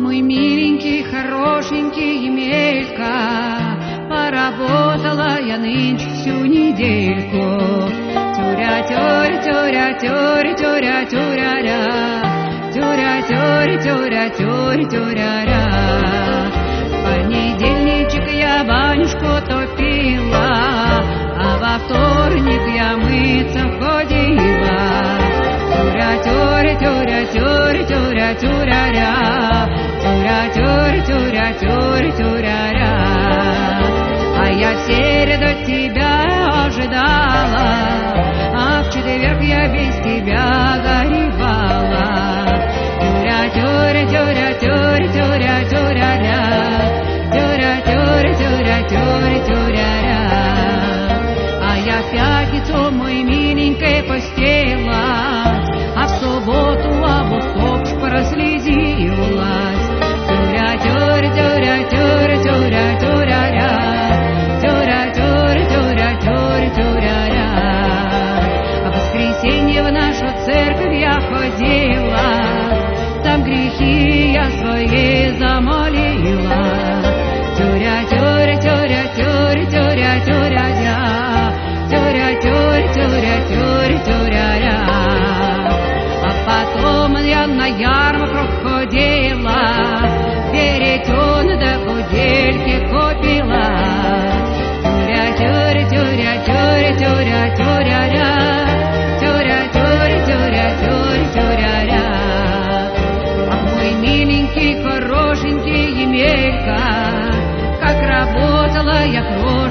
мой миленький, хорошенький Емелька, поработала я нынче всю недельку. Тюря-тюря, тюря-тюря, тюря-тюря-ря, тюря-тюря, тюря-тюря, тюря-ря. В понедельничек я банюшку топила, а во вторник я мыться ходила. Тюря-тюря, тюря-тюря, тюря-тюря-ря, тюря-тюря, тюря-тюря, тюря-ря. А я в среду тебя ожидала, а в четверг я без тебя горевала. Тюря-тюря, тюря-тюря, тюря-тюря-ря, тюря-тюря, тюря-тюря, тюря-ря. А я в пятницу, мой миленькой, постела, а в субботу обувков прослезилась. Тюря-тюря, тюря-тюря, тюря-тюря-ря, тюря-тюря, тюря-тюря, тюря-ря. А в воскресенье в нашу церковь я ходила, там грехи я свои замолила. Тюря-тюря, тюря-тюря, тюря-тюря-ря, тюря-тюря, тюря-тюря, тюря-ря. А потом я на ярмарку ходила, веретен да кудельки купила. Тюря-тюря, тюря-тюря, тюря-тюря-ря, тюря-тюря, тюря-тюря, тюря-ря. Ах, мой миленький, хорошенький Емелька, как работала я